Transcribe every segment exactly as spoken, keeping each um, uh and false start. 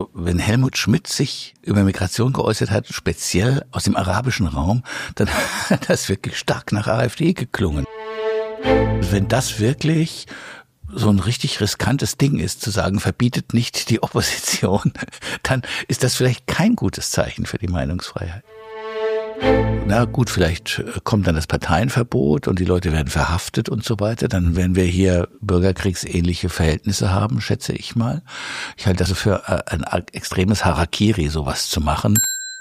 Wenn Helmut Schmidt sich über Migration geäußert hat, speziell aus dem arabischen Raum, dann hat das wirklich stark nach AfD geklungen. Wenn das wirklich so ein richtig riskantes Ding ist, zu sagen, verbietet nicht die Opposition, dann ist das vielleicht kein gutes Zeichen für die Meinungsfreiheit. Na gut, vielleicht kommt dann das Parteienverbot und die Leute werden verhaftet und so weiter. Dann werden wir hier bürgerkriegsähnliche Verhältnisse haben, schätze ich mal. Ich halte das für ein extremes Harakiri, sowas zu machen.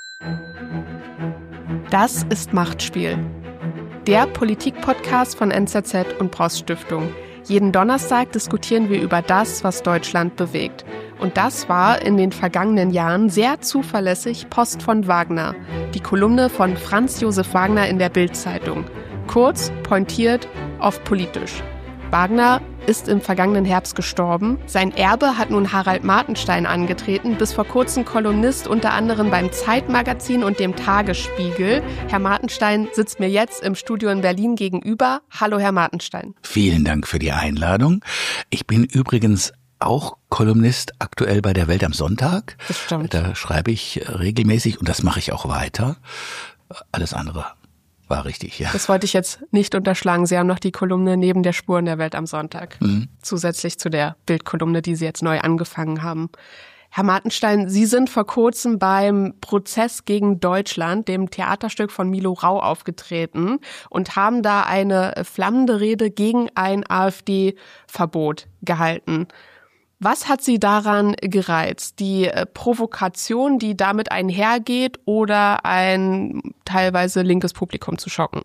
Das ist Machtspiel. Der Politik-Podcast von N Z Z und Bross Stiftung. Jeden Donnerstag diskutieren wir über das, was Deutschland bewegt. Und das war in den vergangenen Jahren sehr zuverlässig Post von Wagner, die Kolumne von Franz Josef Wagner in der Bild-Zeitung. Kurz, pointiert, oft politisch. Wagner ist im vergangenen Herbst gestorben. Sein Erbe hat nun Harald Martenstein angetreten, bis vor kurzem Kolumnist unter anderem beim Zeitmagazin und dem Tagesspiegel. Herr Martenstein sitzt mir jetzt im Studio in Berlin gegenüber. Hallo, Herr Martenstein. Vielen Dank für die Einladung. Ich bin übrigens auch Kolumnist aktuell bei der Welt am Sonntag. Das stimmt. Da schreibe ich regelmäßig und das mache ich auch weiter. Alles andere war richtig, ja. Das wollte ich jetzt nicht unterschlagen. Sie haben noch die Kolumne Neben der Spuren der Welt am Sonntag. Mhm. Zusätzlich zu der Bildkolumne, die Sie jetzt neu angefangen haben. Herr Martenstein, Sie sind vor kurzem beim Prozess gegen Deutschland, dem Theaterstück von Milo Rau, aufgetreten und haben da eine flammende Rede gegen ein AfD-Verbot gehalten. Was hat Sie daran gereizt? Die Provokation, die damit einhergeht, oder ein teilweise linkes Publikum zu schocken?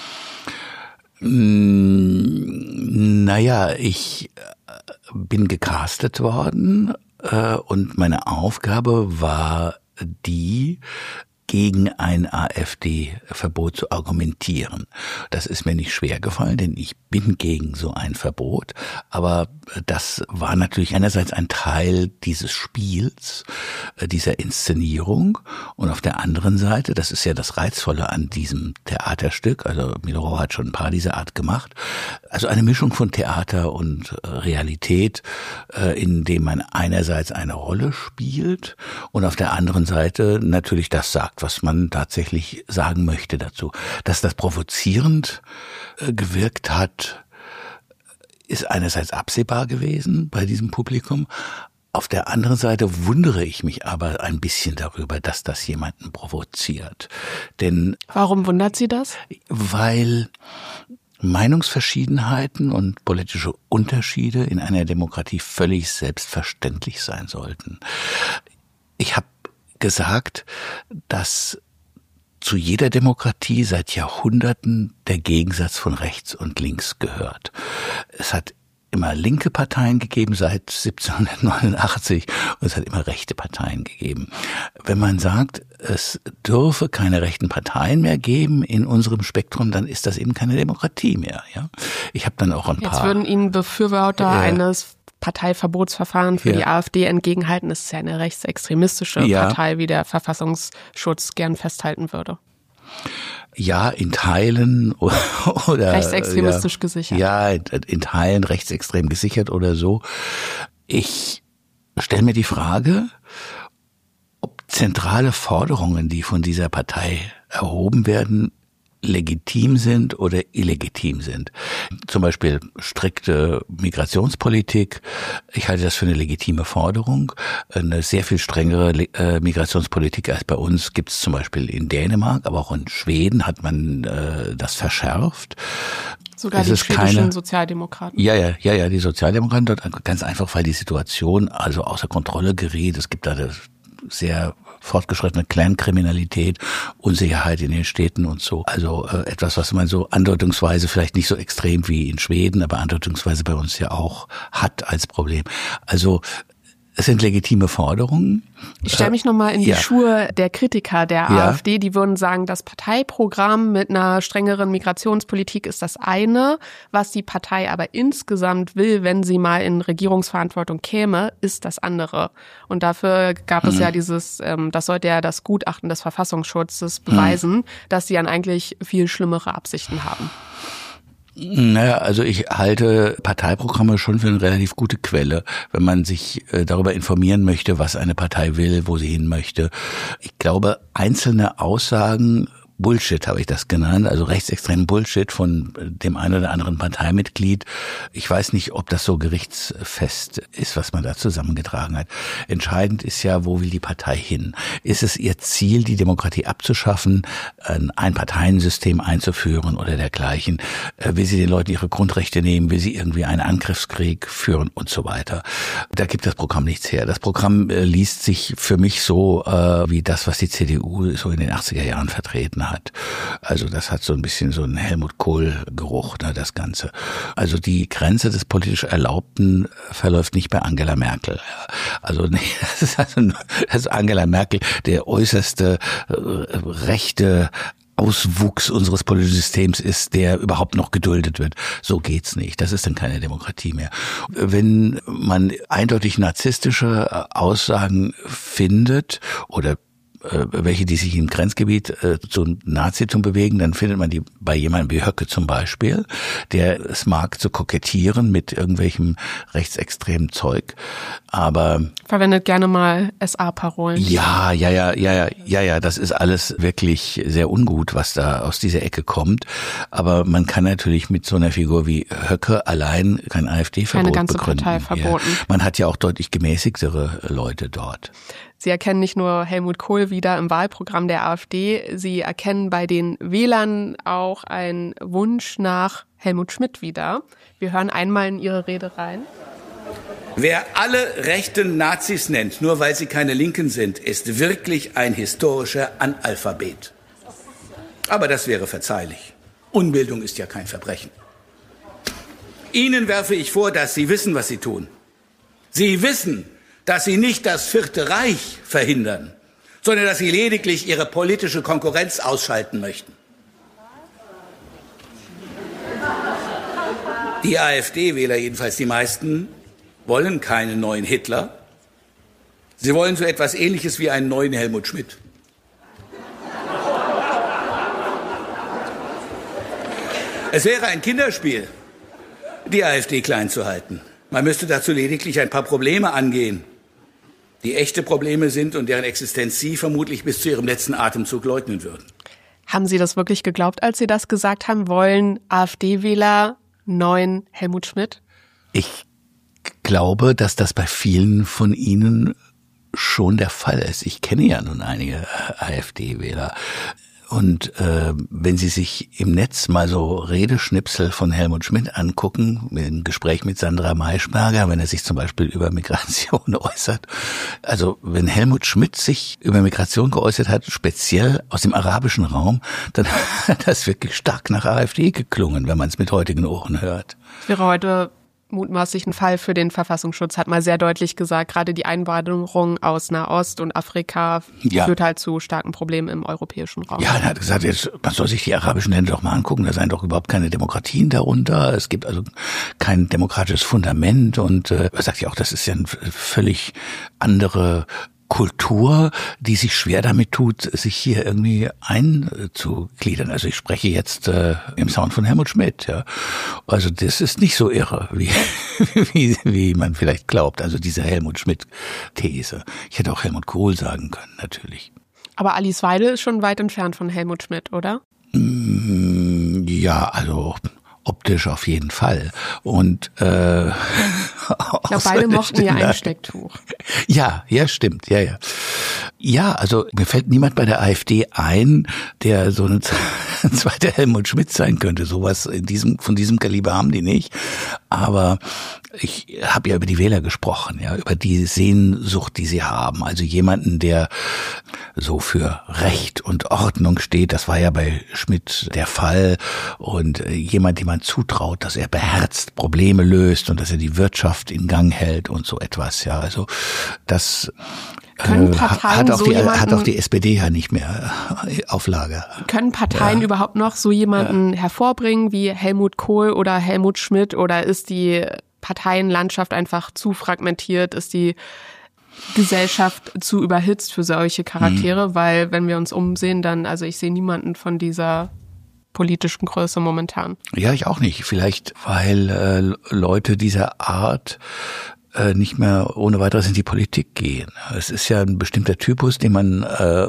Naja, ich bin gecastet worden und meine Aufgabe war die, gegen ein AfD-Verbot zu argumentieren. Das ist mir nicht schwer gefallen, denn ich bin gegen so ein Verbot. Aber das war natürlich einerseits ein Teil dieses Spiels, dieser Inszenierung. Und auf der anderen Seite, das ist ja das Reizvolle an diesem Theaterstück, also Milo Rau hat schon ein paar dieser Art gemacht, also eine Mischung von Theater und Realität, in dem man einerseits eine Rolle spielt und auf der anderen Seite natürlich das sagt, was man tatsächlich sagen möchte dazu. Dass das provozierend äh, gewirkt hat, ist einerseits absehbar gewesen bei diesem Publikum. Auf der anderen Seite wundere ich mich aber ein bisschen darüber, dass das jemanden provoziert. Denn warum wundert Sie das? Weil Meinungsverschiedenheiten und politische Unterschiede in einer Demokratie völlig selbstverständlich sein sollten. Ich habe gesagt, dass zu jeder Demokratie seit Jahrhunderten der Gegensatz von rechts und links gehört. Es hat immer linke Parteien gegeben seit siebzehnhundertneunundachtzig und es hat immer rechte Parteien gegeben. Wenn man sagt, es dürfe keine rechten Parteien mehr geben in unserem Spektrum, dann ist das eben keine Demokratie mehr. Ja, ich habe dann auch ein paar. Jetzt würden Ihnen Befürworter äh, eines Parteiverbotsverfahren für ja. die AfD entgegenhalten. Das ist ja eine rechtsextremistische ja. Partei, wie der Verfassungsschutz gern festhalten würde. Ja, in Teilen oder rechtsextremistisch ja, gesichert. Ja, in Teilen rechtsextrem gesichert oder so. Ich stelle mir die Frage, ob zentrale Forderungen, die von dieser Partei erhoben werden, legitim sind oder illegitim sind. Zum Beispiel strikte Migrationspolitik. Ich halte das für eine legitime Forderung. Eine sehr viel strengere äh, Migrationspolitik als bei uns gibt es zum Beispiel in Dänemark, aber auch in Schweden hat man äh, das verschärft. Sogar es die schwedischen keine, Sozialdemokraten. Ja, ja, ja, ja, die Sozialdemokraten dort ganz einfach, weil die Situation also außer Kontrolle gerät. Es gibt da das sehr fortgeschrittene Clankriminalität, Unsicherheit in den Städten und so. Also äh, etwas, was man so andeutungsweise vielleicht nicht so extrem wie in Schweden, aber andeutungsweise bei uns ja auch hat als Problem. Also es sind legitime Forderungen. Ich stelle mich nochmal in die ja. Schuhe der Kritiker der ja. AfD. Die würden sagen, das Parteiprogramm mit einer strengeren Migrationspolitik ist das eine. Was die Partei aber insgesamt will, wenn sie mal in Regierungsverantwortung käme, ist das andere. Und dafür gab mhm. es ja dieses, ähm, das sollte ja das Gutachten des Verfassungsschutzes beweisen, mhm. dass sie dann eigentlich viel schlimmere Absichten haben. Naja, also ich halte Parteiprogramme schon für eine relativ gute Quelle, wenn man sich äh, darüber informieren möchte, was eine Partei will, wo sie hin möchte. Ich glaube, einzelne Aussagen, Bullshit habe ich das genannt, also rechtsextremen Bullshit von dem einen oder anderen Parteimitglied. Ich weiß nicht, ob das so gerichtsfest ist, was man da zusammengetragen hat. Entscheidend ist ja, wo will die Partei hin? Ist es ihr Ziel, die Demokratie abzuschaffen, ein Einparteiensystem einzuführen oder dergleichen? Will sie den Leuten ihre Grundrechte nehmen? Will sie irgendwie einen Angriffskrieg führen und so weiter? Da gibt das Programm nichts her. Das Programm liest sich für mich so wie das, was die C D U so in den achtziger Jahren vertreten hat. Hat. Also das hat so ein bisschen so einen Helmut Kohl-Geruch, ne, das Ganze. Also die Grenze des politisch Erlaubten verläuft nicht bei Angela Merkel. Also nee, das ist also nur, das ist Angela Merkel, der äußerste äh, rechte Auswuchs unseres politischen Systems ist, der überhaupt noch geduldet wird. So geht's nicht. Das ist dann keine Demokratie mehr. Wenn man eindeutig narzisstische Aussagen findet oder welche, die sich im Grenzgebiet äh, zu Nazitum bewegen, dann findet man die bei jemandem wie Höcke zum Beispiel, der es mag zu kokettieren mit irgendwelchem rechtsextremen Zeug, aber verwendet gerne mal S A-Parolen. Ja, ja, ja, ja, ja, ja, ja, das ist alles wirklich sehr ungut, was da aus dieser Ecke kommt, aber man kann natürlich mit so einer Figur wie Höcke allein kein AfD-Verbot Keine ganze begründen. Partei verboten. Ja. Man hat ja auch deutlich gemäßigtere Leute dort. Sie erkennen nicht nur Helmut Kohl wieder im Wahlprogramm der AfD, Sie erkennen bei den Wählern auch einen Wunsch nach Helmut Schmidt wieder. Wir hören einmal in Ihre Rede rein. Wer alle rechten Nazis nennt, nur weil sie keine Linken sind, ist wirklich ein historischer Analphabet. Aber das wäre verzeihlich. Unbildung ist ja kein Verbrechen. Ihnen werfe ich vor, dass Sie wissen, was Sie tun. Sie wissen, dass Sie nicht das Vierte Reich verhindern, sondern dass Sie lediglich Ihre politische Konkurrenz ausschalten möchten. Die AfD-Wähler, jedenfalls die meisten, wollen keinen neuen Hitler. Sie wollen so etwas Ähnliches wie einen neuen Helmut Schmidt. Es wäre ein Kinderspiel, die AfD klein zu halten. Man müsste dazu lediglich ein paar Probleme angehen, die echte Probleme sind und deren Existenz Sie vermutlich bis zu Ihrem letzten Atemzug leugnen würden. Haben Sie das wirklich geglaubt, als Sie das gesagt haben? Wollen AfD-Wähler neuen Helmut Schmidt? Ich glaube, dass das bei vielen von Ihnen schon der Fall ist. Ich kenne ja nun einige AfD-Wähler. Und äh, wenn Sie sich im Netz mal so Redeschnipsel von Helmut Schmidt angucken, im Gespräch mit Sandra Maischberger, wenn er sich zum Beispiel über Migration äußert. Also wenn Helmut Schmidt sich über Migration geäußert hat, speziell aus dem arabischen Raum, dann hat das wirklich stark nach AfD geklungen, wenn man es mit heutigen Ohren hört. Es wäre heute mutmaßlich ein Fall für den Verfassungsschutz, hat mal sehr deutlich gesagt, gerade die Einwanderung aus Nahost und Afrika ja. führt halt zu starken Problemen im europäischen Raum. Ja, er hat gesagt, jetzt, man soll sich die arabischen Länder doch mal angucken, da seien doch überhaupt keine Demokratien darunter, es gibt also kein demokratisches Fundament und äh, er sagt ja auch, das ist ja eine völlig andere Kultur, die sich schwer damit tut, sich hier irgendwie einzugliedern. Also ich spreche jetzt äh, im Sound von Helmut Schmidt. Ja. Also das ist nicht so irre, wie, wie, wie man vielleicht glaubt. Also diese Helmut Schmidt-These. Ich hätte auch Helmut Kohl sagen können, natürlich. Aber Alice Weidel ist schon weit entfernt von Helmut Schmidt, oder? Mm, ja, also optisch auf jeden Fall. Und äh, ich glaube, beide mochten ihr Einstecktuch. Ja, ja, stimmt, ja, ja. Ja, also mir fällt niemand bei der AfD ein, der so ein zweiter Helmut Schmidt sein könnte. Sowas in diesem, von diesem Kaliber haben die nicht. Aber ich habe ja über die Wähler gesprochen, ja, über die Sehnsucht, die sie haben. Also jemanden, der so für Recht und Ordnung steht. Das war ja bei Schmidt der Fall. Und jemand, dem man zutraut, dass er beherzt Probleme löst und dass er die Wirtschaft in Gang hält und so etwas. Ja, also das Können Parteien hat auch so die, jemanden, hat auch die S P D ja nicht mehr auf Lager. Können Parteien ja. überhaupt noch so jemanden ja. hervorbringen wie Helmut Kohl oder Helmut Schmidt, oder ist die Parteienlandschaft einfach zu fragmentiert, ist die Gesellschaft zu überhitzt für solche Charaktere? Hm. Weil wenn wir uns umsehen, dann, also ich sehe niemanden von dieser politischen Größe momentan. Ja, ich auch nicht. Vielleicht, weil äh, Leute dieser Art äh, nicht mehr ohne weiteres in die Politik gehen. Es ist ja ein bestimmter Typus, den man äh,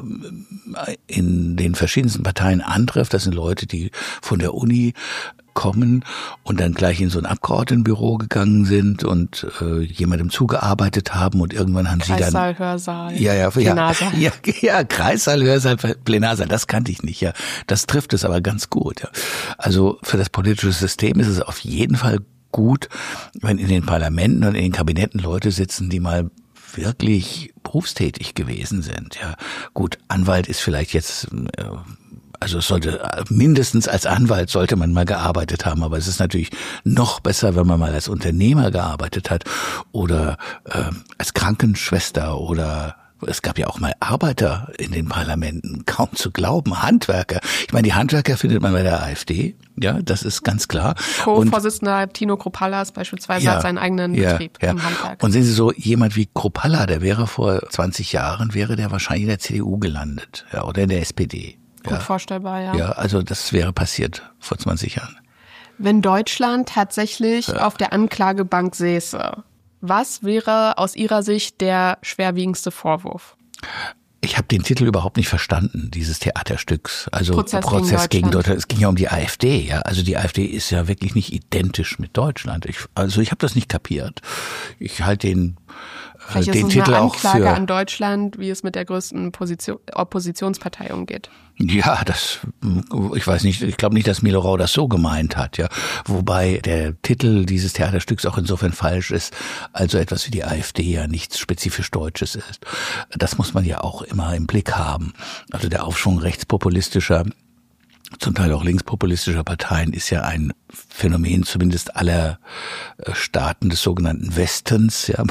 in den verschiedensten Parteien antrifft. Das sind Leute, die von der Uni kommen und dann gleich in so ein Abgeordnetenbüro gegangen sind und äh, jemandem zugearbeitet haben und irgendwann haben sie dann Kreissaal, Hörsaal, ja, ja, Plenarsaal. Ja, ja, ja, Kreissaal, Hörsaal, Plenarsaal, das kannte ich nicht, ja. Das trifft es aber ganz gut, ja. Also für das politische System ist es auf jeden Fall gut, wenn in den Parlamenten und in den Kabinetten Leute sitzen, die mal wirklich berufstätig gewesen sind, ja. Gut, Anwalt ist vielleicht jetzt äh, Also es sollte, mindestens als Anwalt sollte man mal gearbeitet haben, aber es ist natürlich noch besser, wenn man mal als Unternehmer gearbeitet hat oder äh, als Krankenschwester oder es gab ja auch mal Arbeiter in den Parlamenten, kaum zu glauben, Handwerker. Ich meine, die Handwerker findet man bei der AfD, ja, das ist ganz klar. Co-Vorsitzender Tino Kruppallas beispielsweise ja, hat seinen eigenen ja, Betrieb ja. im Handwerk. Und sehen Sie so, jemand wie Kruppalla, der wäre vor zwanzig Jahren, wäre der wahrscheinlich in der C D U gelandet, ja, oder in der S P D. Gut ja. vorstellbar, ja. Ja, also das wäre passiert vor zwanzig Jahren. Wenn Deutschland tatsächlich ja. auf der Anklagebank säße, was wäre aus Ihrer Sicht der schwerwiegendste Vorwurf? Ich habe den Titel überhaupt nicht verstanden, dieses Theaterstücks. Also Prozess, Prozess gegen, gegen Deutschland. Es ging ja um die AfD, ja. Also die AfD ist ja wirklich nicht identisch mit Deutschland. Ich, also ich habe das nicht kapiert. Ich halte den Vielleicht den ist es Titel eine auch Anklage für an Deutschland, wie es mit der größten Position, Oppositionspartei umgeht. Ja, das, ich weiß nicht, ich glaube nicht, dass Milorau das so gemeint hat, ja. Wobei der Titel dieses Theaterstücks auch insofern falsch ist, also etwas wie die AfD ja nichts spezifisch Deutsches ist. Das muss man ja auch immer im Blick haben. Also der Aufschwung rechtspopulistischer, zum Teil auch linkspopulistischer Parteien ist ja ein Phänomen zumindest aller Staaten des sogenannten Westens, ja.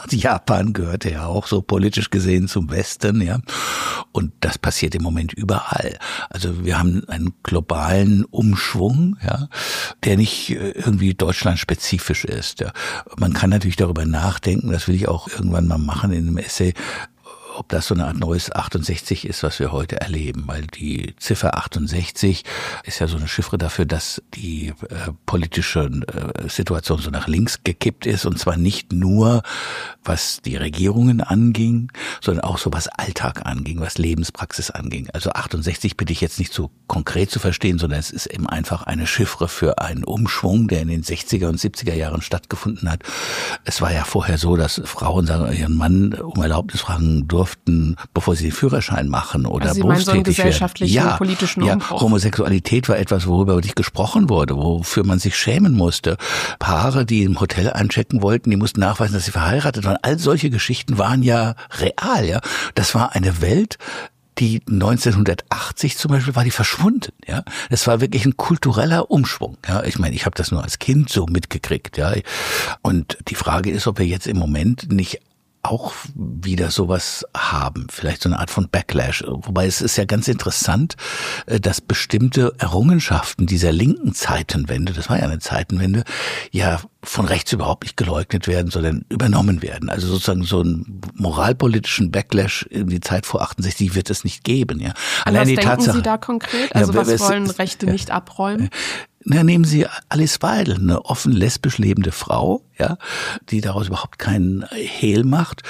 Japan gehörte ja auch so politisch gesehen zum Westen, ja. Und das passiert im Moment überall. Also wir haben einen globalen Umschwung, ja, der nicht irgendwie deutschlandspezifisch ist, ja. Man kann natürlich darüber nachdenken, das will ich auch irgendwann mal machen in einem Essay, ob das so eine Art neues achtundsechzig ist, was wir heute erleben, weil die Ziffer achtundsechzig ist ja so eine Chiffre dafür, dass die äh, politische äh, Situation so nach links gekippt ist und zwar nicht nur, was die Regierungen anging, sondern auch so was Alltag anging, was Lebenspraxis anging. Also achtundsechzig bitte ich jetzt nicht so konkret zu verstehen, sondern es ist eben einfach eine Chiffre für einen Umschwung, der in den sechziger und siebziger Jahren stattgefunden hat. Es war ja vorher so, dass Frauen sagen, ihren Mann um Erlaubnis fragen durften, bevor sie den Führerschein machen oder also Sie berufstätig meinen so einen gesellschaftlichen, werden. Ja, politischen ja, Umbruch. Homosexualität war etwas, worüber nicht gesprochen wurde, wofür man sich schämen musste. Paare, die im Hotel einchecken wollten, die mussten nachweisen, dass sie verheiratet waren. All solche Geschichten waren ja real, ja. Das war eine Welt, die neunzehnhundertachtzig zum Beispiel war die verschwunden, ja. Das war wirklich ein kultureller Umschwung, ja. Ich meine, ich habe das nur als Kind so mitgekriegt, ja. Und die Frage ist, ob wir jetzt im Moment nicht auch wieder sowas haben, vielleicht so eine Art von Backlash. Wobei es ist ja ganz interessant, dass bestimmte Errungenschaften dieser linken Zeitenwende, das war ja eine Zeitenwende, ja von rechts überhaupt nicht geleugnet werden, sondern übernommen werden. Also sozusagen so einen moralpolitischen Backlash in die Zeit vor achtundsechzig wird es nicht geben. Ja. Allein was die denken Tatsache, Sie da konkret? Also ja, was wollen es, Rechte ja, nicht abräumen? Na, nehmen Sie Alice Weidel, eine offen lesbisch lebende Frau, ja, die daraus überhaupt keinen Hehl macht.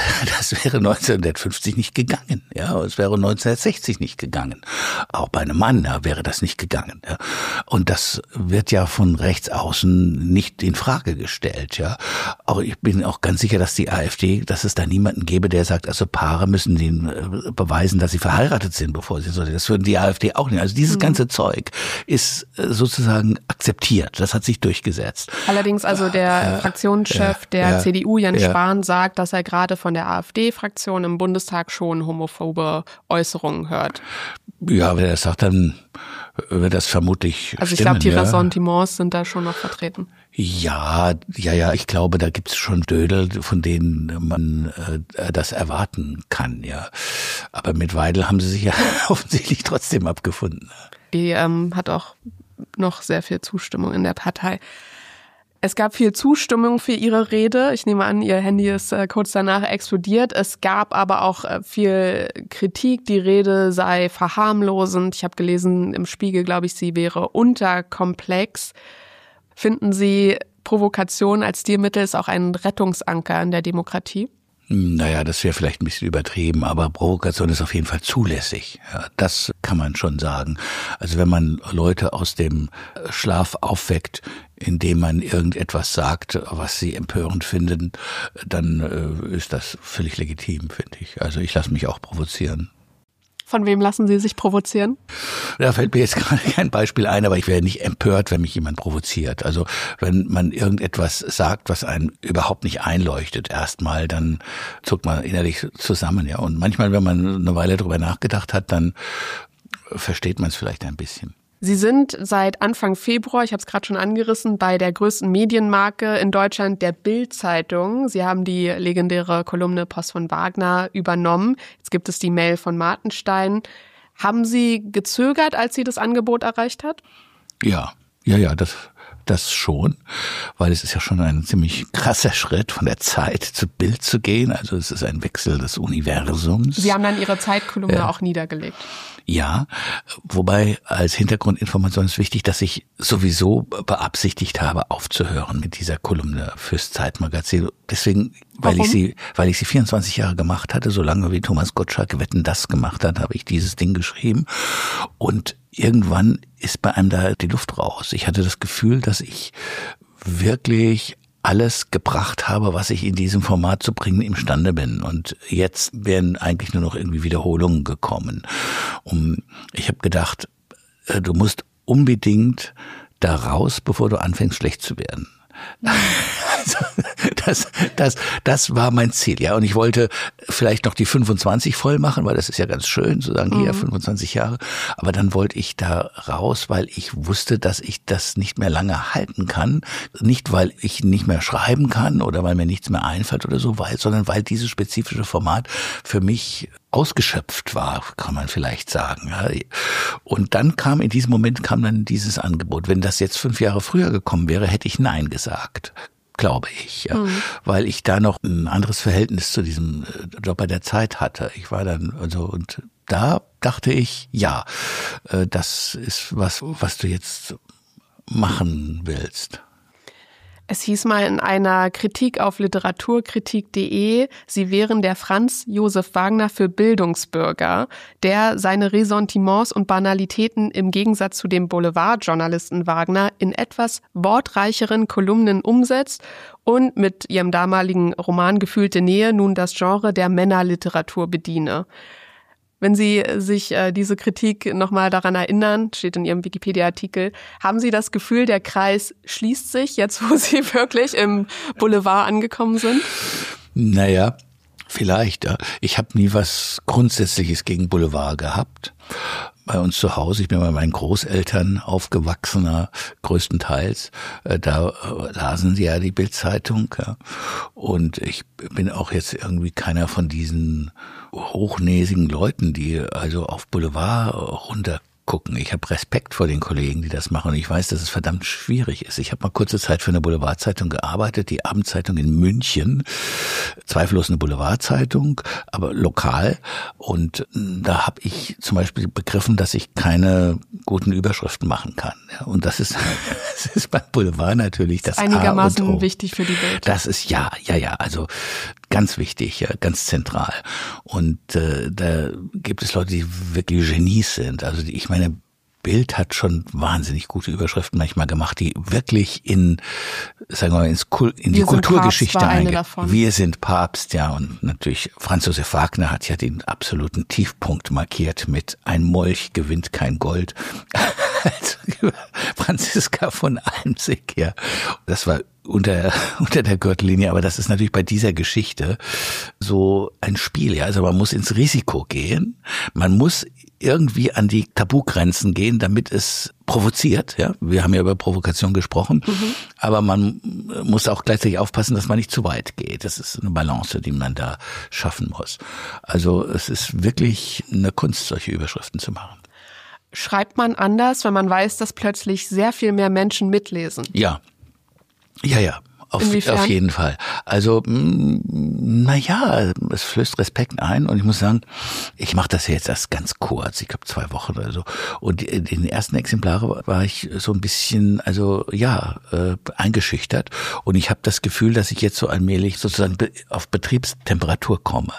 Das wäre neunzehnhundertfünfzig nicht gegangen, ja, es wäre neunzehnhundertsechzig nicht gegangen. Auch bei einem Mann ja, wäre das nicht gegangen, ja. Und das wird ja von rechts außen nicht in Frage gestellt, ja. Auch ich bin auch ganz sicher, dass die AfD, dass es da niemanden gäbe, der sagt, also Paare müssen denen beweisen, dass sie verheiratet sind, bevor sie so. Das würden die AfD auch nicht. Also dieses mhm. ganze Zeug ist sozusagen sozusagen akzeptiert. Das hat sich durchgesetzt. Allerdings also der äh, Fraktionschef äh, der äh, C D U, Jens äh, Spahn, sagt, dass er gerade von der AfD-Fraktion im Bundestag schon homophobe Äußerungen hört. Ja, wenn er das sagt, dann wird das vermutlich Also ich stimmen, glaube, die ja. Ressentiments sind da schon noch vertreten. Ja, ja, ja, ich glaube, da gibt's schon Dödel, von denen man äh, das erwarten kann, ja. Aber mit Weidel haben sie sich ja offensichtlich trotzdem abgefunden. Die ähm, hat auch noch sehr viel Zustimmung in der Partei. Es gab viel Zustimmung für Ihre Rede. Ich nehme an, Ihr Handy ist äh, kurz danach explodiert. Es gab aber auch äh, viel Kritik. Die Rede sei verharmlosend. Ich habe gelesen im Spiegel, glaube ich, sie wäre unterkomplex. Finden Sie, Provokation als Stilmittel ist auch ein Rettungsanker in der Demokratie? Naja, das wäre vielleicht ein bisschen übertrieben, aber Provokation ist auf jeden Fall zulässig. Ja, das kann man schon sagen. Also wenn man Leute aus dem Schlaf aufweckt, indem man irgendetwas sagt, was sie empörend finden, dann äh, ist das völlig legitim, finde ich. Also ich lasse mich auch provozieren. Von wem lassen Sie sich provozieren? Da fällt mir jetzt gerade kein Beispiel ein, aber ich wäre nicht empört, wenn mich jemand provoziert. Also wenn man irgendetwas sagt, was einen überhaupt nicht einleuchtet erstmal, dann zuckt man innerlich zusammen. Ja. Und manchmal, wenn man eine Weile drüber nachgedacht hat, dann versteht man es vielleicht ein bisschen. Sie sind seit Anfang Februar, ich habe es gerade schon angerissen, bei der größten Medienmarke in Deutschland, der Bild-Zeitung. Sie haben die legendäre Kolumne Post von Wagner übernommen. Jetzt gibt es die Mail von Martenstein. Haben Sie gezögert, als Sie das Angebot erreicht hat? Ja, ja, ja, das... Das schon, weil es ist ja schon ein ziemlich krasser Schritt, von der Zeit zu Bild zu gehen. Also es ist ein Wechsel des Universums. Sie haben dann Ihre Zeitkolumne ja. auch niedergelegt. Ja, wobei als Hintergrundinformation ist wichtig, dass ich sowieso beabsichtigt habe, aufzuhören mit dieser Kolumne fürs Zeitmagazin. Deswegen, weil Warum? ich sie, weil ich sie vierundzwanzig Jahre gemacht hatte, so lange wie Thomas Gottschalk Wetten, das gemacht hat, habe ich dieses Ding geschrieben. Und irgendwann ist bei einem da die Luft raus. Ich hatte das Gefühl, dass ich wirklich alles gebracht habe, was ich in diesem Format zu bringen imstande bin. Und jetzt wären eigentlich nur noch irgendwie Wiederholungen gekommen. Und ich habe gedacht, du musst unbedingt da raus, bevor du anfängst, schlecht zu werden. Also das, das, das war mein Ziel, ja. Und ich wollte vielleicht noch die fünfundzwanzig voll machen, weil das ist ja ganz schön, zu sagen, hier fünfundzwanzig Jahre. Aber dann wollte ich da raus, weil ich wusste, dass ich das nicht mehr lange halten kann. Nicht, weil ich nicht mehr schreiben kann oder weil mir nichts mehr einfällt oder so, weil, sondern weil dieses spezifische Format für mich ausgeschöpft war, kann man vielleicht sagen. Und dann kam in diesem Moment kam dann dieses Angebot. Wenn das jetzt fünf Jahre früher gekommen wäre, hätte ich Nein gesagt, glaube ich, ja. Mhm. Weil ich da noch ein anderes Verhältnis zu diesem Job bei der Zeit hatte. Ich war dann also und da dachte ich, ja, das ist was, was du jetzt machen willst. Es hieß mal in einer Kritik auf literaturkritik punkt de, Sie wären der Franz Josef Wagner für Bildungsbürger, der seine Ressentiments und Banalitäten im Gegensatz zu dem Boulevardjournalisten Wagner in etwas wortreicheren Kolumnen umsetzt und mit ihrem damaligen Roman Gefühlte Nähe nun das Genre der Männerliteratur bediene. Wenn Sie sich äh, diese Kritik nochmal daran erinnern, steht in Ihrem Wikipedia-Artikel, haben Sie das Gefühl, der Kreis schließt sich, jetzt wo Sie wirklich im Boulevard angekommen sind? Naja, vielleicht. Ja. Ich habe nie was Grundsätzliches gegen Boulevard gehabt. Bei uns zu Hause, ich bin bei meinen Großeltern aufgewachsener, größtenteils, da lasen sie ja die Bild-Zeitung. Ja. Und ich bin auch jetzt irgendwie keiner von diesen hochnäsigen Leuten, die also auf Boulevard runter gucken. Ich habe Respekt vor den Kollegen, die das machen. Und ich weiß, dass es verdammt schwierig ist. Ich habe mal kurze Zeit für eine Boulevardzeitung gearbeitet, die Abendzeitung in München. Zweifellos eine Boulevardzeitung, aber lokal. Und da habe ich zum Beispiel begriffen, dass ich keine guten Überschriften machen kann. Und das ist, das ist beim Boulevard natürlich das einigermaßen A und O. Wichtig für die Welt. Das ist ja, ja, ja. Also ganz wichtig, ja, ganz zentral. Und äh, da gibt es Leute, die wirklich Genies sind. Also die, ich meine, Bild hat schon wahnsinnig gute Überschriften manchmal gemacht, die wirklich in, sagen wir mal, ins Kul- in die Kulturgeschichte eingehen. Wir sind Papst, ja. Und natürlich Franz Josef Wagner hat ja den absoluten Tiefpunkt markiert mit Ein Molch gewinnt kein Gold. Also, Franziska von Almsick, ja. Das war unter unter der Gürtellinie, aber das ist natürlich bei dieser Geschichte so ein Spiel, ja. Also man muss ins Risiko gehen, man muss irgendwie an die Tabugrenzen gehen, damit es provoziert, ja. Wir haben ja über Provokation gesprochen, mhm. aber man muss auch gleichzeitig aufpassen, dass man nicht zu weit geht. Das ist eine Balance, die man da schaffen muss. Also es ist wirklich eine Kunst, solche Überschriften zu machen. Schreibt man anders, wenn man weiß, dass plötzlich sehr viel mehr Menschen mitlesen? Ja. Ja, ja. Auf, auf jeden Fall. Also, naja, es flößt Respekt ein und ich muss sagen, ich mache das ja jetzt erst ganz kurz, ich glaube zwei Wochen oder so. Und in den ersten Exemplaren war ich so ein bisschen, also ja, äh, eingeschüchtert und ich habe das Gefühl, dass ich jetzt so allmählich sozusagen auf Betriebstemperatur komme.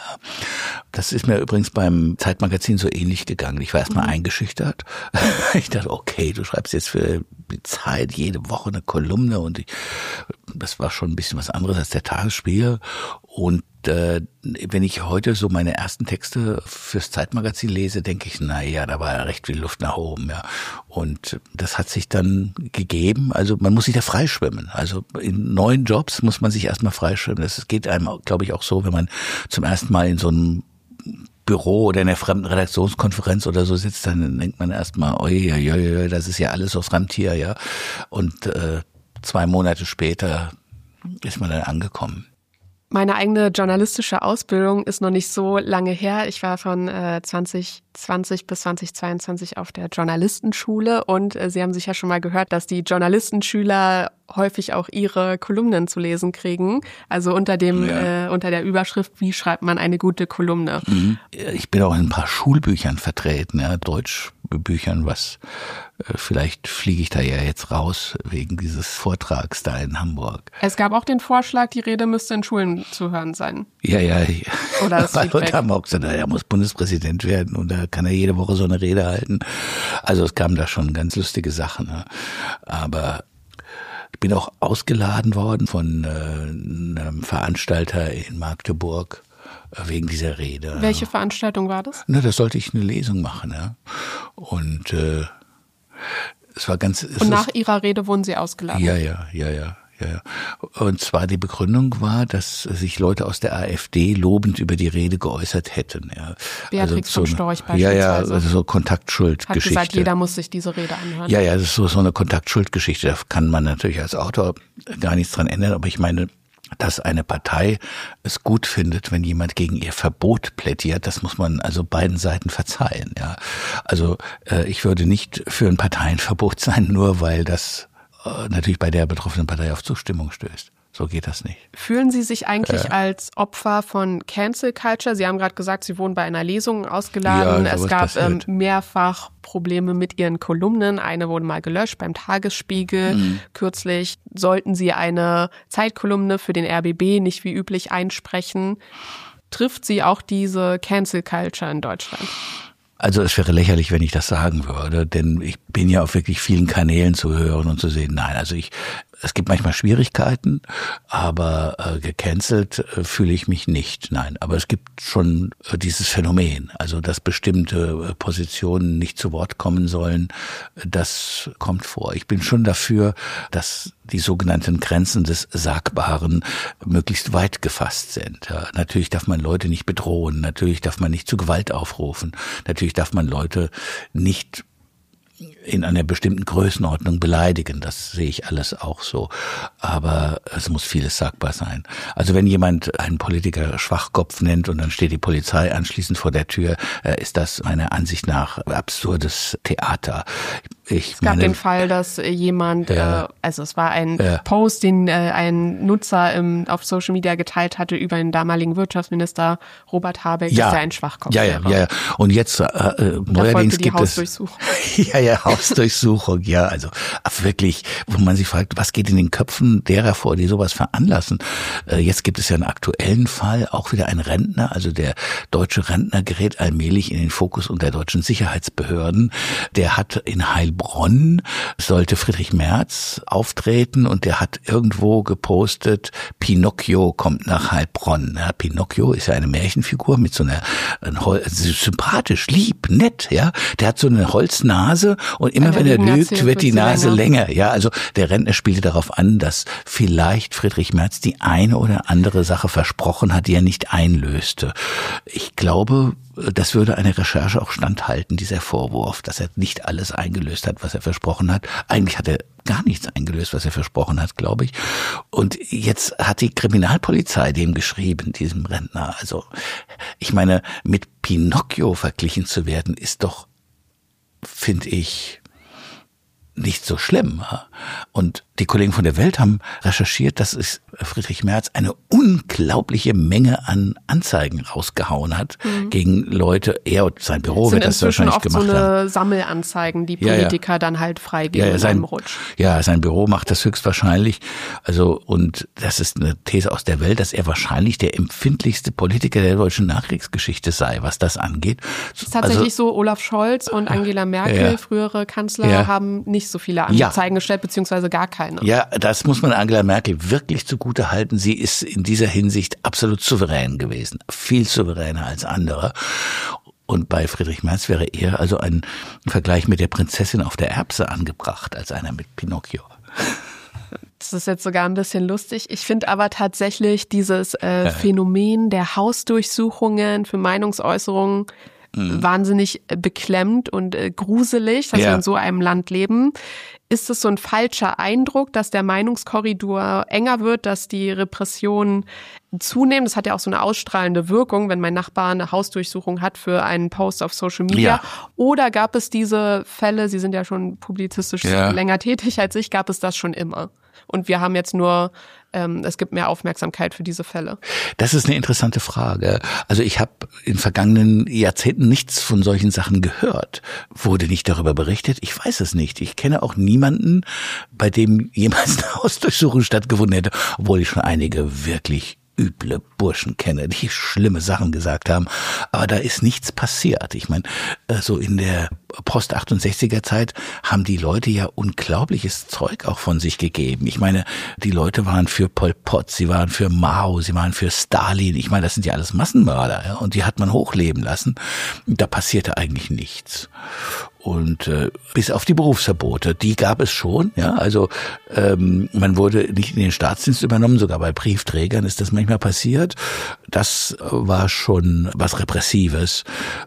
Das ist mir übrigens beim Zeitmagazin so ähnlich gegangen. Ich war erstmal mhm. eingeschüchtert. Ich dachte, okay, du schreibst jetzt für die Zeit jede Woche eine Kolumne und ich, das war schon ein bisschen was anderes als der Tagesspiegel. Und äh, wenn ich heute so meine ersten Texte fürs Zeitmagazin lese, denke ich, na ja, da war ja recht viel Luft nach oben, ja. Und das hat sich dann gegeben. Also man muss sich da freischwimmen. Also in neuen Jobs muss man sich erstmal freischwimmen. Das geht einem, glaube ich, auch so, wenn man zum ersten Mal in so einem Büro oder in einer fremden Redaktionskonferenz oder so sitzt, dann denkt man erstmal, oi, oi, oi, das ist ja alles so Fremdtier, ja. Und äh, zwei Monate später ist man dann angekommen. Meine eigene journalistische Ausbildung ist noch nicht so lange her. Ich war von äh, zwanzig zwanzig bis zwanzig zweiundzwanzig auf der Journalistenschule und äh, Sie haben sicher schon mal gehört, dass die Journalistenschüler häufig auch ihre Kolumnen zu lesen kriegen. Also unter dem ja. äh, unter der Überschrift, wie schreibt man eine gute Kolumne? Mhm. Ich bin auch in ein paar Schulbüchern vertreten, ja, Deutschbüchern, was äh, vielleicht fliege ich da ja jetzt raus wegen dieses Vortrags da in Hamburg. Es gab auch den Vorschlag, die Rede müsste in Schulen zu hören sein. Ja, ja. ja. Oder das Leute haben auch gesagt, er muss Bundespräsident werden und da kann er jede Woche so eine Rede halten. Also es kamen da schon ganz lustige Sachen. Ne? Aber ich bin auch ausgeladen worden von äh, einem Veranstalter in Magdeburg äh, wegen dieser Rede. Welche Veranstaltung war das? Na, da sollte ich eine Lesung machen. Ja? Und äh, es war ganz... Es und nach ist, Ihrer Rede wurden Sie ausgeladen? Ja, ja, ja, ja. Ja, und zwar die Begründung war, dass sich Leute aus der AfD lobend über die Rede geäußert hätten. Ja. Beatrix also von Storch beispielsweise. Ja, ja, also so Hat Kontaktschuldgeschichte. gesagt, jeder muss sich diese Rede anhören. Ja, ja, das ist so, so eine Kontaktschuldgeschichte. Da kann man natürlich als Autor gar nichts dran ändern, aber ich meine, dass eine Partei es gut findet, wenn jemand gegen ihr Verbot plädiert, das muss man also beiden Seiten verzeihen. Ja, also äh, ich würde nicht für ein Parteienverbot sein, nur weil das natürlich bei der betroffenen Partei auf Zustimmung stößt. So geht das nicht. Fühlen Sie sich eigentlich äh, als Opfer von Cancel Culture? Sie haben gerade gesagt, Sie wurden bei einer Lesung ausgeladen. Ja, es gab ähm, mehrfach Probleme mit Ihren Kolumnen. Eine wurde mal gelöscht beim Tagesspiegel. Mhm. Kürzlich sollten Sie eine Zeitkolumne für den R B B nicht wie üblich einsprechen. Trifft Sie auch diese Cancel Culture in Deutschland? Also es wäre lächerlich, wenn ich das sagen würde, denn ich bin ja auf wirklich vielen Kanälen zu hören und zu sehen. Nein, also ich, es gibt manchmal Schwierigkeiten, aber äh, gecancelt äh, fühle ich mich nicht. Nein, aber es gibt schon äh, dieses Phänomen, also dass bestimmte äh, Positionen nicht zu Wort kommen sollen, äh, das kommt vor. Ich bin schon dafür, dass die sogenannten Grenzen des Sagbaren möglichst weit gefasst sind. Ja, natürlich darf man Leute nicht bedrohen, natürlich darf man nicht zu Gewalt aufrufen, natürlich darf man Leute nicht in einer bestimmten Größenordnung beleidigen. Das sehe ich alles auch so. Aber es muss vieles sagbar sein. Also wenn jemand einen Politiker Schwachkopf nennt und dann steht die Polizei anschließend vor der Tür, ist das meiner Ansicht nach absurdes Theater. Ich es gab meine, den Fall, dass jemand, ja, äh, also es war ein ja. Post, den äh, ein Nutzer im, auf Social Media geteilt hatte über den damaligen Wirtschaftsminister Robert Habeck, ja. dass er ein Schwachkopf ja, ja, wäre. Ja, ja. Und jetzt äh, äh, neuerdings die gibt es ja, ja, Hausdurchsuchung, ja, also wirklich, wo man sich fragt, was geht in den Köpfen derer vor, die sowas veranlassen. Äh, jetzt gibt es ja einen aktuellen Fall, auch wieder ein Rentner, also der deutsche Rentner gerät allmählich in den Fokus unter deutschen Sicherheitsbehörden. Der hat in Heilbronn, sollte Friedrich Merz auftreten und der hat irgendwo gepostet, Pinocchio kommt nach Heilbronn. Ja, Pinocchio ist ja eine Märchenfigur mit so einer, ein Hol- sympathisch, lieb, nett, ja. Der hat so eine Holznase und immer wenn er lügt, wird die Nase länger. länger. Ja, also der Rentner spielte darauf an, dass vielleicht Friedrich Merz die eine oder andere Sache versprochen hat, die er nicht einlöste. Ich glaube, das würde eine Recherche auch standhalten, dieser Vorwurf, dass er nicht alles eingelöst hat, was er versprochen hat. Eigentlich hat er gar nichts eingelöst, was er versprochen hat, glaube ich. Und jetzt hat die Kriminalpolizei dem geschrieben, diesem Rentner. Also ich meine, mit Pinocchio verglichen zu werden, ist doch, finde ich, nicht so schlimm. Und die Kollegen von der Welt haben recherchiert, dass es Friedrich Merz eine unglaubliche Menge an Anzeigen rausgehauen hat mhm. gegen Leute. Er und sein Büro wird das wahrscheinlich oft gemacht haben. So eine Sammelanzeigen, die Politiker ja, ja. dann halt freigeben ja, ja, sein, in einem Rutsch. Ja, sein Büro macht das höchstwahrscheinlich. Also, und das ist eine These aus der Welt, dass er wahrscheinlich der empfindlichste Politiker der deutschen Nachkriegsgeschichte sei, was das angeht. Es ist tatsächlich also, so, Olaf Scholz und Angela Merkel, ja, frühere Kanzler, ja, haben nicht so viele Anzeigen ja. gestellt, beziehungsweise gar keine. Ja, das muss man Angela Merkel wirklich zugute halten. Sie ist in dieser Hinsicht absolut souverän gewesen. Viel souveräner als andere. Und bei Friedrich Merz wäre eher also ein Vergleich mit der Prinzessin auf der Erbse angebracht, als einer mit Pinocchio. Das ist jetzt sogar ein bisschen lustig. Ich finde aber tatsächlich dieses äh, ja. Phänomen der Hausdurchsuchungen für Meinungsäußerungen mhm. wahnsinnig beklemmt und äh, gruselig, dass ja. wir in so einem Land leben. Ist es so ein falscher Eindruck, dass der Meinungskorridor enger wird, dass die Repressionen zunehmen? Das hat ja auch so eine ausstrahlende Wirkung, wenn mein Nachbar eine Hausdurchsuchung hat für einen Post auf Social Media. Ja. Oder gab es diese Fälle, Sie sind ja schon publizistisch ja. länger tätig als ich, gab es das schon immer? Und wir haben jetzt nur, ähm, es gibt mehr Aufmerksamkeit für diese Fälle. Das ist eine interessante Frage. Also ich habe in vergangenen Jahrzehnten nichts von solchen Sachen gehört. Wurde nicht darüber berichtet? Ich weiß es nicht. Ich kenne auch niemanden, bei dem jemals eine Hausdurchsuchung stattgefunden hätte, obwohl ich schon einige wirklich üble Burschen kenne, die schlimme Sachen gesagt haben. Aber da ist nichts passiert. Ich meine, so in der Post-achtundsechziger Zeit haben die Leute ja unglaubliches Zeug auch von sich gegeben. Ich meine, die Leute waren für Pol Pot, sie waren für Mao, sie waren für Stalin. Ich meine, das sind ja alles Massenmörder, ja? Und die hat man hochleben lassen. Da passierte eigentlich nichts. Und äh, bis auf die Berufsverbote, die gab es schon. Ja, also ähm, man wurde nicht in den Staatsdienst übernommen, sogar bei Briefträgern ist das manchmal passiert. Das war schon was Repressives.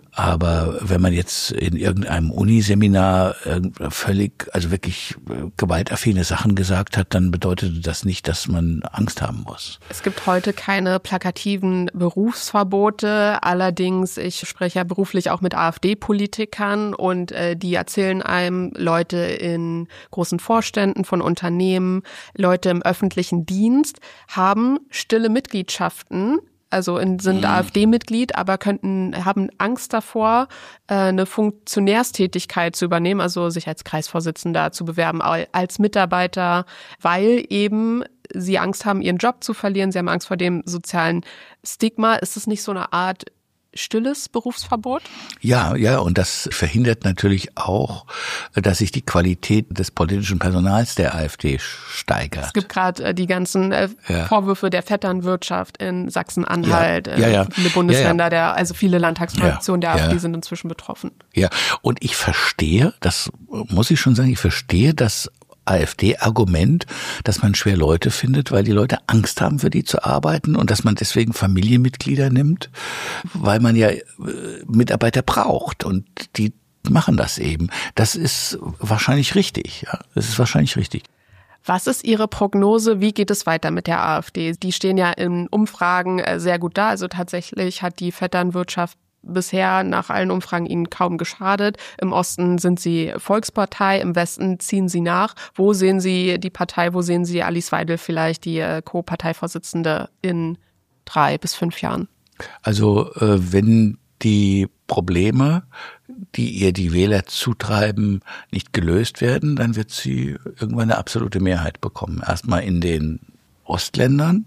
Aber wenn man jetzt in irgendeinem Uniseminar völlig, also wirklich gewaltaffine Sachen gesagt hat, dann bedeutete das nicht, dass man Angst haben muss. Es gibt heute keine plakativen Berufsverbote. Allerdings, ich spreche ja beruflich auch mit AfD-Politikern und äh, die erzählen einem, Leute in großen Vorständen von Unternehmen, Leute im öffentlichen Dienst haben stille Mitgliedschaften, also in, sind mhm. AfD-Mitglied, aber könnten haben Angst davor, äh, eine Funktionärstätigkeit zu übernehmen, also sich als Kreisvorsitzender zu bewerben, als Mitarbeiter, weil eben sie Angst haben, ihren Job zu verlieren. Sie haben Angst vor dem sozialen Stigma. Ist es nicht so eine Art stilles Berufsverbot? Ja, ja, und das verhindert natürlich auch, dass sich die Qualität des politischen Personals der AfD steigert. Es gibt gerade äh, die ganzen äh, ja. Vorwürfe der Vetternwirtschaft in Sachsen-Anhalt, ja, ja, ja. viele Bundesländer, ja, ja. der also viele Landtagsfraktionen ja, der AfD ja. sind inzwischen betroffen. Ja, und ich verstehe, das muss ich schon sagen, ich verstehe das AfD-Argument, dass man schwer Leute findet, weil die Leute Angst haben, für die zu arbeiten und dass man deswegen Familienmitglieder nimmt, weil man ja Mitarbeiter braucht und die machen das eben. Das ist wahrscheinlich richtig. Ja, das ist wahrscheinlich richtig. Was ist Ihre Prognose? Wie geht es weiter mit der AfD? Die stehen ja in Umfragen sehr gut da. Also tatsächlich hat die Vetternwirtschaft bisher nach allen Umfragen ihnen kaum geschadet. Im Osten sind sie Volkspartei, im Westen ziehen sie nach. Wo sehen Sie die Partei, wo sehen Sie Alice Weidel vielleicht, die Co-Parteivorsitzende, in drei bis fünf Jahren? Also äh, wenn die Probleme, die ihr die Wähler zutreiben, nicht gelöst werden, dann wird sie irgendwann eine absolute Mehrheit bekommen. Erstmal in den Ostländern.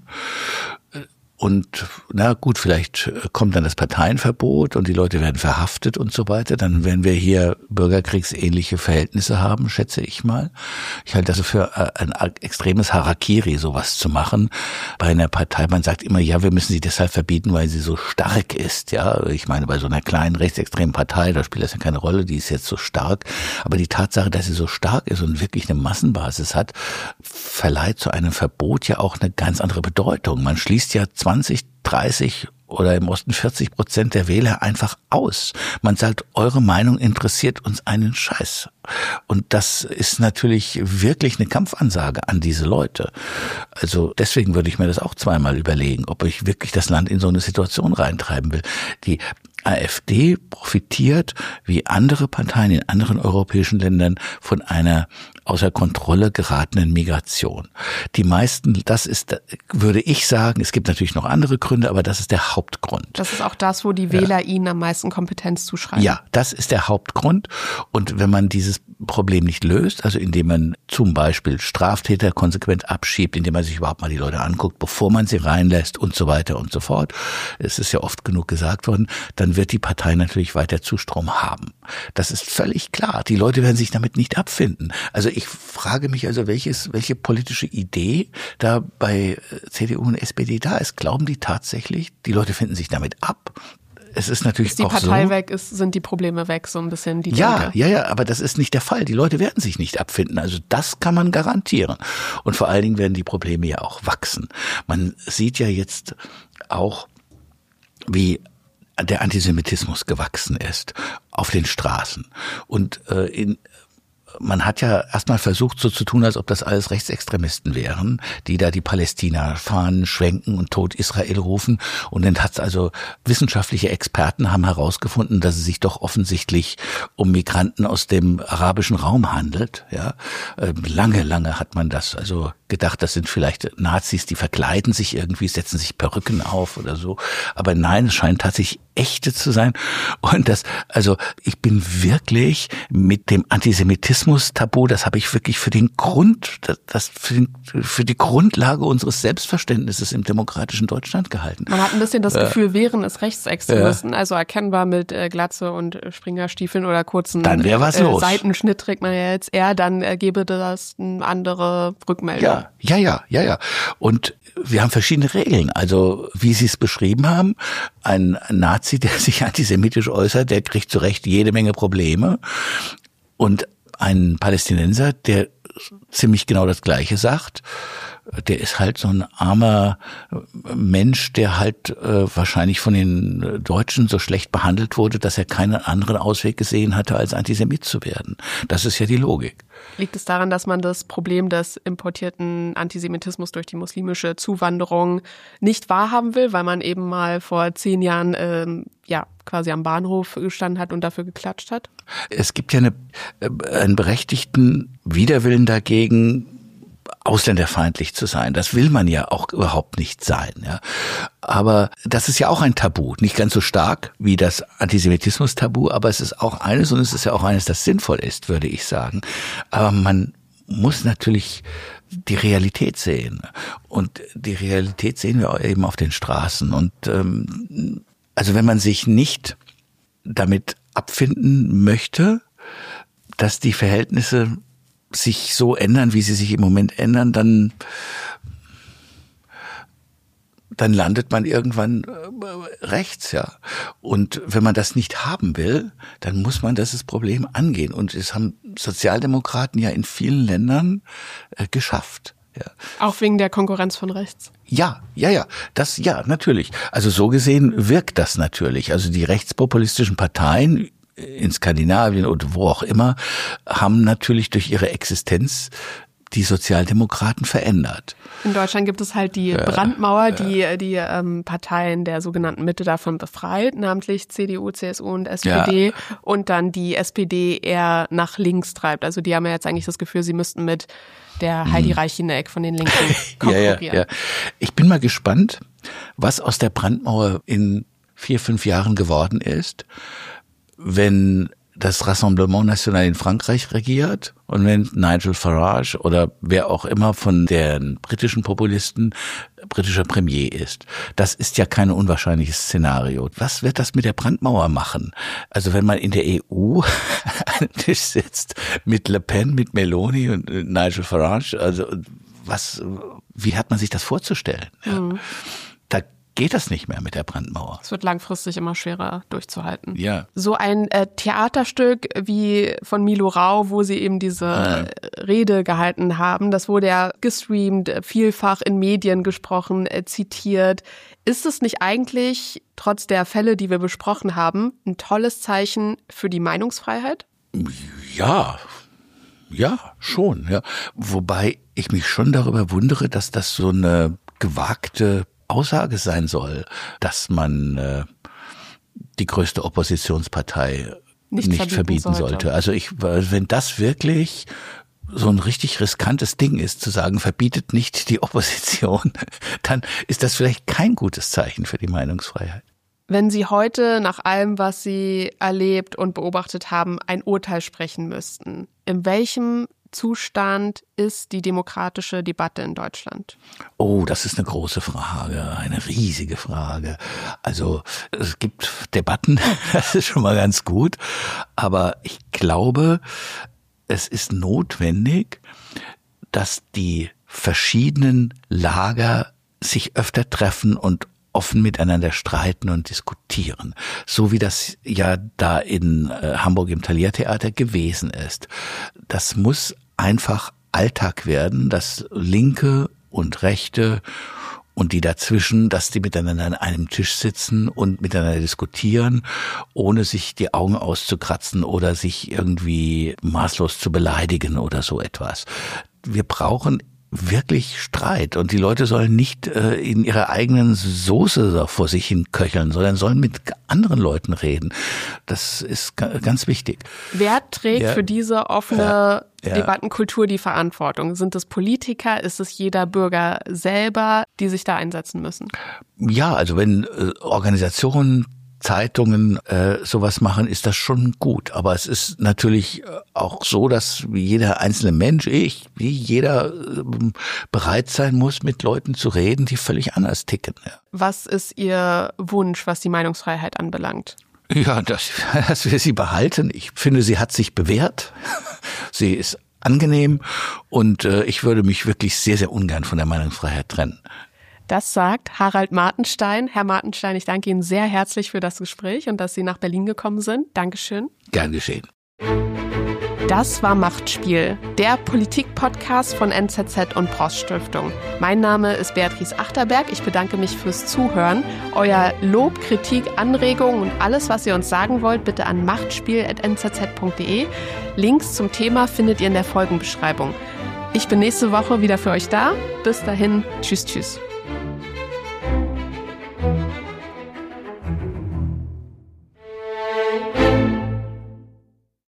Und na gut, vielleicht kommt dann das Parteienverbot und die Leute werden verhaftet und so weiter. Dann werden wir hier bürgerkriegsähnliche Verhältnisse haben, schätze ich mal. Ich halte das für ein extremes Harakiri, sowas zu machen bei einer Partei. Man sagt immer, ja, wir müssen sie deshalb verbieten, weil sie so stark ist. Ja, ich meine, bei so einer kleinen rechtsextremen Partei, da spielt das ja keine Rolle, die ist jetzt so stark. Aber die Tatsache, dass sie so stark ist und wirklich eine Massenbasis hat, verleiht zu einem Verbot ja auch eine ganz andere Bedeutung. Man schließt ja zwanzig, dreißig oder im Osten vierzig Prozent der Wähler einfach aus. Man sagt, eure Meinung interessiert uns einen Scheiß. Und das ist natürlich wirklich eine Kampfansage an diese Leute. Also deswegen würde ich mir das auch zweimal überlegen, ob ich wirklich das Land in so eine Situation reintreiben will. Die AfD profitiert wie andere Parteien in anderen europäischen Ländern von einer außer Kontrolle geratenen Migration. Die meisten, das ist, würde ich sagen, es gibt natürlich noch andere Gründe, aber das ist der Hauptgrund. Das ist auch das, wo die Wähler ja. ihnen am meisten Kompetenz zuschreiben. Ja, das ist der Hauptgrund. Und wenn man dieses Problem nicht löst, also indem man zum Beispiel Straftäter konsequent abschiebt, indem man sich überhaupt mal die Leute anguckt, bevor man sie reinlässt und so weiter und so fort, es ist ja oft genug gesagt worden, dann wird die Partei natürlich weiter Zustrom haben. Das ist völlig klar. Die Leute werden sich damit nicht abfinden. Also ich frage mich also, welches, welche politische Idee da bei C D U und S P D da ist. Glauben die tatsächlich, die Leute finden sich damit ab? Es ist natürlich ist die auch Partei so, weg ist, sind die Probleme weg, so ein bisschen die Ja, Denke. ja, ja, aber das ist nicht der Fall. Die Leute werden sich nicht abfinden. Also das kann man garantieren. Und vor allen Dingen werden die Probleme ja auch wachsen. Man sieht ja jetzt auch, wie der Antisemitismus gewachsen ist auf den Straßen. Und äh, in man hat ja erstmal versucht, so zu tun, als ob das alles Rechtsextremisten wären, die da die Palästina-Fahnen schwenken und Tod Israel rufen. Und dann hat's also wissenschaftliche Experten haben herausgefunden, dass es sich doch offensichtlich um Migranten aus dem arabischen Raum handelt. Ja, lange, lange hat man das also gedacht, das sind vielleicht Nazis, die verkleiden sich irgendwie, setzen sich Perücken auf oder so. Aber nein, es scheint tatsächlich echte zu sein. Und das, also ich bin wirklich mit dem Antisemitismus-Tabu, das habe ich wirklich für den Grund, das, das für, den, für die Grundlage unseres Selbstverständnisses im demokratischen Deutschland gehalten. Man hat ein bisschen das äh, Gefühl, wären es Rechtsextremisten, äh, also erkennbar mit äh, Glatze und äh, Springerstiefeln oder kurzen dann wär was äh, los. Seitenschnitt trägt man ja jetzt eher, dann äh, gäbe das eine andere Rückmeldung. Ja, ja, ja, ja, ja. Und wir haben verschiedene Regeln. Also wie Sie es beschrieben haben, ein Nazi, der sich antisemitisch äußert, der kriegt zu Recht jede Menge Probleme. Und ein Palästinenser, der ziemlich genau das Gleiche sagt, der ist halt so ein armer Mensch, der halt äh, wahrscheinlich von den Deutschen so schlecht behandelt wurde, dass er keinen anderen Ausweg gesehen hatte, als Antisemit zu werden. Das ist ja die Logik. Liegt es daran, dass man das Problem des importierten Antisemitismus durch die muslimische Zuwanderung nicht wahrhaben will, weil man eben mal vor zehn Jahren ähm, ja quasi am Bahnhof gestanden hat und dafür geklatscht hat? Es gibt ja eine, einen berechtigten Widerwillen dagegen, ausländerfeindlich zu sein. Das will man ja auch überhaupt nicht sein. Ja. Aber das ist ja auch ein Tabu. Nicht ganz so stark wie das Antisemitismus-Tabu, aber es ist auch eines, und es ist ja auch eines, das sinnvoll ist, würde ich sagen. Aber man muss natürlich die Realität sehen. Und die Realität sehen wir eben auf den Straßen. Und ähm, also wenn man sich nicht damit abfinden möchte, dass die Verhältnisse sich so ändern, wie sie sich im Moment ändern, dann dann landet man irgendwann äh, rechts, ja. Und wenn man das nicht haben will, dann muss man das Problem angehen. Und es haben Sozialdemokraten ja in vielen Ländern äh, geschafft. Ja. Auch wegen der Konkurrenz von rechts? Ja, ja, ja, das, ja, natürlich. Also so gesehen wirkt das natürlich. Also die rechtspopulistischen Parteien in Skandinavien oder wo auch immer, haben natürlich durch ihre Existenz die Sozialdemokraten verändert. In Deutschland gibt es halt die ja, Brandmauer, die ja. die ähm, Parteien der sogenannten Mitte davon befreit, namentlich C D U, C S U und S P D, ja. und dann die S P D eher nach links treibt. Also die haben ja jetzt eigentlich das Gefühl, sie müssten mit der Heidi Reicheneck von den Linken konkurrieren. ja, ja, ja. Ich bin mal gespannt, was aus der Brandmauer in vier, fünf Jahren geworden ist, wenn das Rassemblement National in Frankreich regiert und wenn Nigel Farage oder wer auch immer von den britischen Populisten britischer Premier ist. Das ist ja kein unwahrscheinliches Szenario. Was wird das mit der Brandmauer machen? Also wenn man in der E U an einem Tisch sitzt mit Le Pen, mit Meloni und Nigel Farage, also was, wie hat man sich das vorzustellen? Mhm. Ja. Da geht das nicht mehr mit der Brandmauer. Es wird langfristig immer schwerer durchzuhalten. Ja. So ein äh, Theaterstück wie von Milo Rau, wo sie eben diese ja. Rede gehalten haben, das wurde ja gestreamt, vielfach in Medien gesprochen, äh, zitiert. Ist es nicht eigentlich, trotz der Fälle, die wir besprochen haben, ein tolles Zeichen für die Meinungsfreiheit? Ja, ja, schon. Ja. Wobei ich mich schon darüber wundere, dass das so eine gewagte Aussage sein soll, dass man äh, die größte Oppositionspartei nicht, nicht verbieten, verbieten sollte. sollte. Also ich, wenn das wirklich so ein richtig riskantes Ding ist, zu sagen, verbietet nicht die Opposition, dann ist das vielleicht kein gutes Zeichen für die Meinungsfreiheit. Wenn Sie heute nach allem, was Sie erlebt und beobachtet haben, ein Urteil sprechen müssten, in welchem Zustand ist die demokratische Debatte in Deutschland? Oh, das ist eine große Frage, eine riesige Frage. Also es gibt Debatten, das ist schon mal ganz gut, aber ich glaube, es ist notwendig, dass die verschiedenen Lager sich öfter treffen und offen miteinander streiten und diskutieren. So wie das ja da in äh, Hamburg im Thalia-Theater gewesen ist. Das muss einfach Alltag werden, dass Linke und Rechte und die dazwischen, dass die miteinander an einem Tisch sitzen und miteinander diskutieren, ohne sich die Augen auszukratzen oder sich irgendwie maßlos zu beleidigen oder so etwas. Wir brauchen wirklich Streit und die Leute sollen nicht äh, in ihrer eigenen Soße vor sich hin köcheln, sondern sollen mit anderen Leuten reden. Das ist g- ganz wichtig. Wer trägt ja. für diese offene ja. Ja. Debattenkultur die Verantwortung? Sind es Politiker? Ist es jeder Bürger selber, die sich da einsetzen müssen? Ja, also wenn äh, Organisationen, Zeitungen äh, sowas machen, ist das schon gut. Aber es ist natürlich auch so, dass jeder einzelne Mensch, ich, wie jeder äh, bereit sein muss, mit Leuten zu reden, die völlig anders ticken. Ja. Was ist Ihr Wunsch, was die Meinungsfreiheit anbelangt? Ja, dass, dass wir sie behalten. Ich finde, sie hat sich bewährt. Sie ist angenehm und äh, ich würde mich wirklich sehr, sehr ungern von der Meinungsfreiheit trennen. Das sagt Harald Martenstein. Herr Martenstein, ich danke Ihnen sehr herzlich für das Gespräch und dass Sie nach Berlin gekommen sind. Dankeschön. Gern geschehen. Das war Machtspiel, der Politik-Podcast von N Z Z und Prost Stiftung. Mein Name ist Beatrice Achterberg. Ich bedanke mich fürs Zuhören. Euer Lob, Kritik, Anregungen und alles, was ihr uns sagen wollt, bitte an machtspiel at n z z punkt d e. Links zum Thema findet ihr in der Folgenbeschreibung. Ich bin nächste Woche wieder für euch da. Bis dahin, tschüss, tschüss.